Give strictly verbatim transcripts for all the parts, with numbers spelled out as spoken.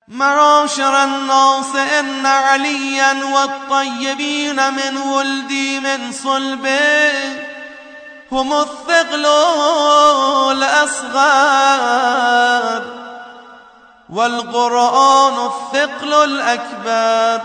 معاشر الناس إن عليا والطيبين من ولدي من صلبه هم الثقل الأصغر والقرآن الثقل الأكبر،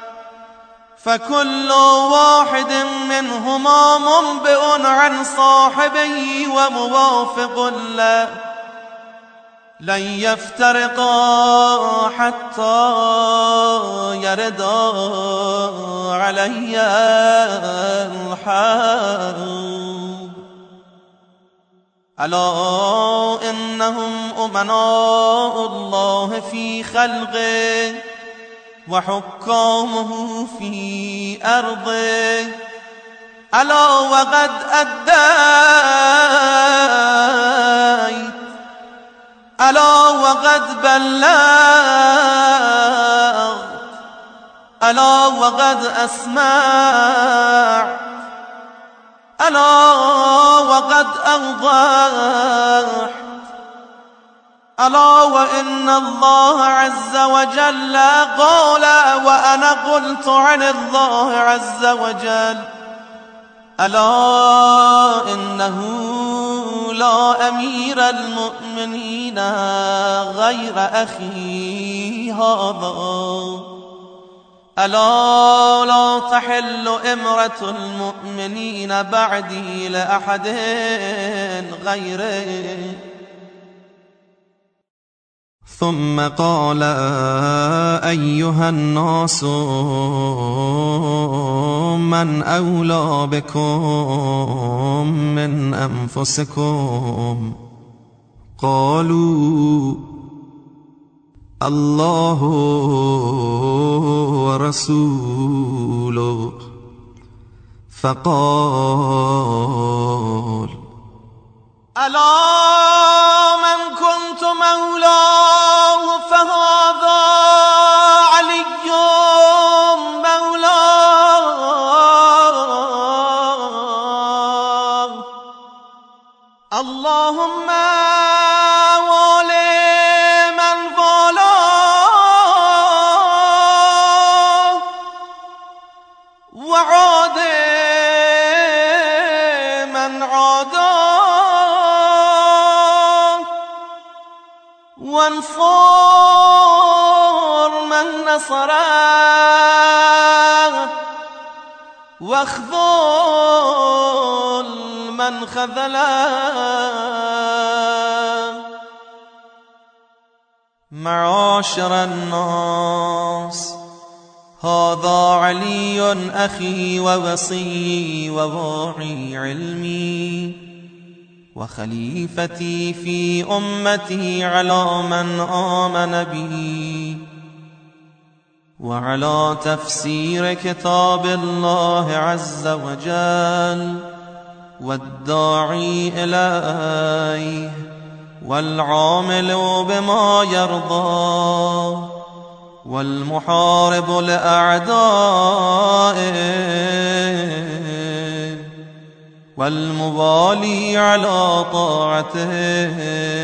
فكل واحد منهما منبئ عن صاحبه وموافق له، لن يفترقا حتى يردا علي الحوض. ألا إنهم أمناء الله في خلقه وحكامه في أرضه. ألا وقد أديت، ألا وقد بلغت، ألا وقد أسمعت، ألا وقد أوضحت. ألا وإن الله عز وجل قال وأنا قلت عن الله عز وجل: ألا إنه لا أمير المؤمنين غير أخي هذا. ألا لا تحل إمرة المؤمنين بعدي لأحد غيره. ثم قال: أيها الناس من أولى بكم من أنفسكم؟ قالوا: الله ورسوله. فقال: ألا من كنت مولاه فهذا علي مولاه. اللهم والي من والاه وعادي من عاداه وانصر من نصره واخذل من خذله. معاشر الناس، هذا علي أخي ووصي وواعي علمي وخليفتي في أمتي على من آمن به وعلى تفسير كتاب الله عز وجل، والداعي إليه والعامل بما يرضى والمحارب لأعدائه والمبالي على طاعته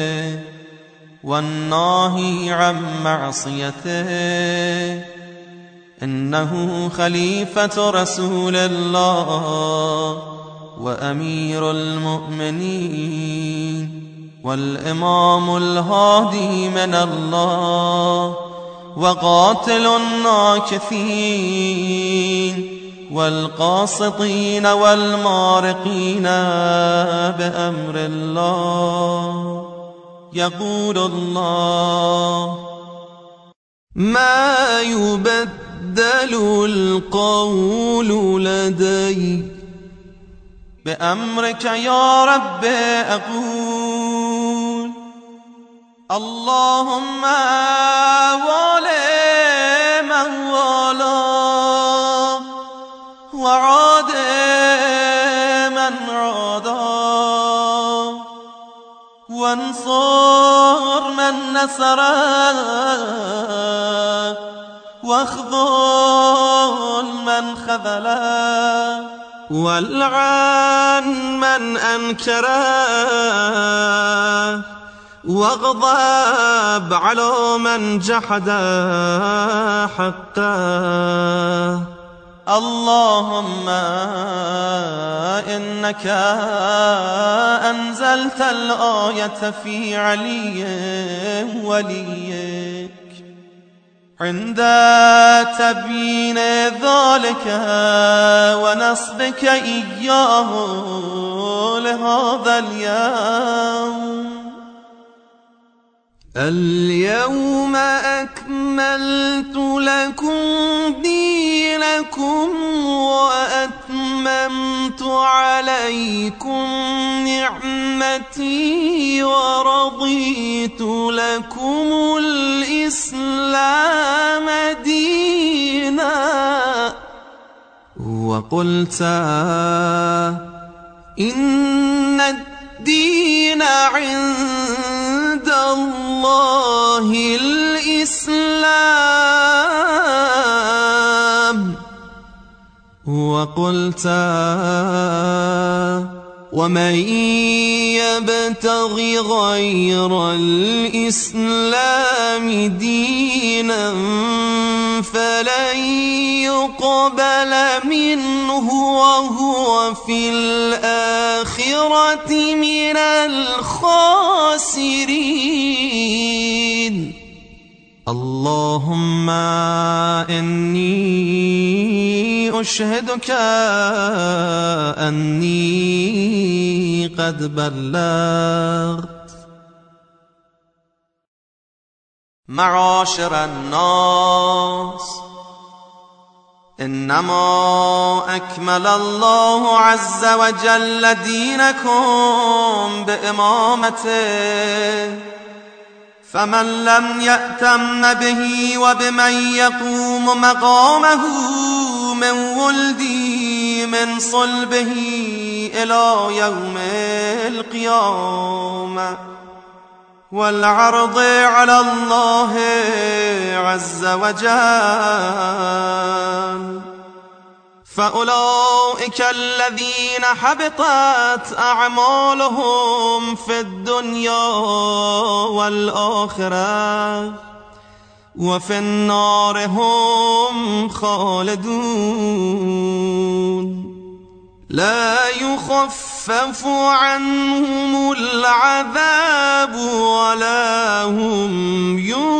والناهي عن معصيته. إنه خليفة رسول الله وأمير المؤمنين والإمام الهادي من الله وقاتل الناكثين والقاسطين والمارقين بأمر الله. يقول الله: ما يبدل القول لدي بأمرك يا رب أقول. اللهم والي من والاه وعاد من عاداه وانصر من نصره واخذل من خذله والعن من أنكره واغضب على من جحد حقه. اللهم إنك أنزلت الآية في علي وليك عند تبيين ذلك ونصبك إياه لهذا اليوم. اليوم أكملت لكم دينكم وأتممت عليكم نعمتي ورضيت لكم الإسلام دينا. وقلت إن الدين عند الله الإسلام. وقلت ومن يبتغ غير الإسلام دينا فلن يقبل منه وهو في الآخرة من الخاسرين. اللهم إني أشهدك أني قد بلغت. معاشر الناس، إنما أكمل الله عز وجل دينكم بإمامته، فمن لم يأتم به وبمن يقوم مقامه من ولدي من صلبه إلى يوم القيامة والعرض على الله عز وجل، فأولئك الذين حبطت أعمالهم في الدنيا والآخرة وفي النار هم خالدون، لا يخفف عنهم العذاب ولا هم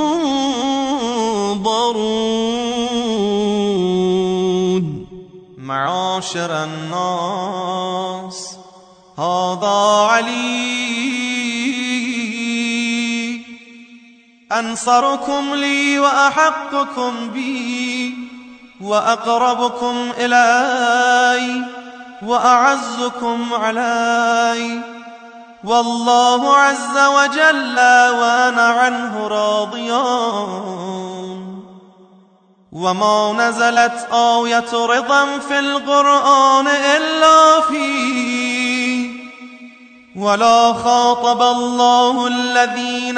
ينظرون. معاشر الناس، هذا علي أنصركم لي وأحقكم بي وأقربكم إلي وأعزكم علي، والله عز وجل وأنا عنه راضيان. وما نزلت آية رضا في القرآن إلا فيه، ولا خاطب الله الذين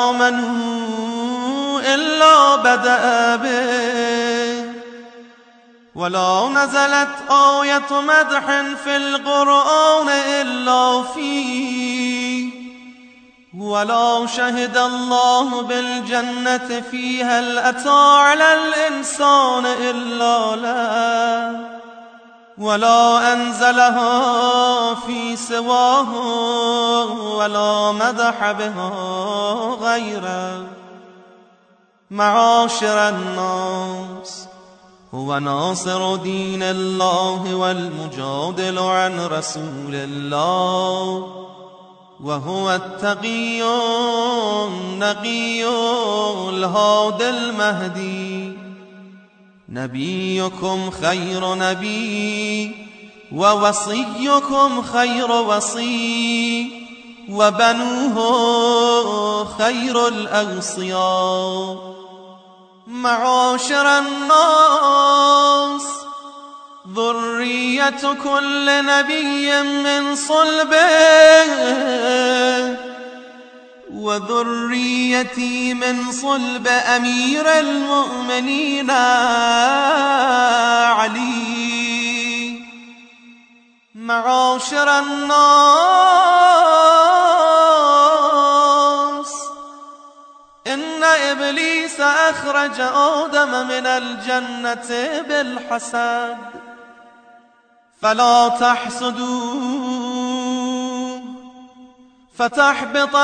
آمنوا إلا بدأ به، ولا نزلت آية مدح في القرآن إلا فيه، ولا شهد الله بالجنة فيها هل أتى على الإنسان إلا له، ولا أنزلها في سواه ولا مدح بها غيره. معاشر الناس، هو ناصر دين الله والمجادل عن رسول الله، وهو التقي النقي الهادي المهدي. نبيكم خير نبي ووصيكم خير وصي وبنوه خير الأوصياء. معاشر الناس، ذرية كل نبي من صلبه، وذريتي من صلب أمير المؤمنين علي. معاشر الناس، أخرج آدم من الجنة بالحسد فلا تحسدوا فتحبط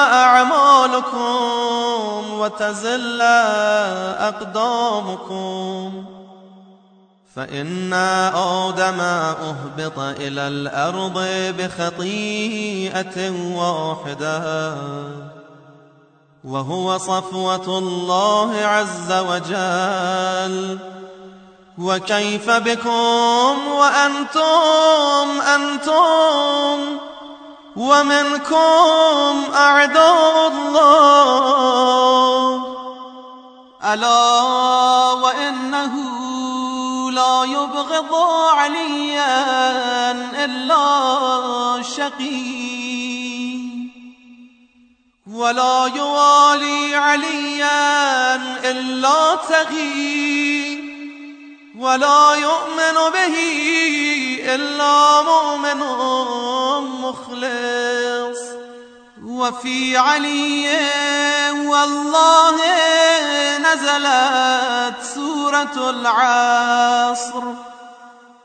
أعمالكم وتزل أقدامكم فإن آدم أهبط إلى الأرض بخطيئة واحدة وهو صفوة الله عز وجل وكيف بكم وأنتم أنتم ومنكم أعداء الله ألا وإنه لا يبغض عليا إلا شقي ولا يوالي عليا إلا تغي ولا يؤمن به إلا مؤمن مخلص وفي علي والله نزلت سورة العصر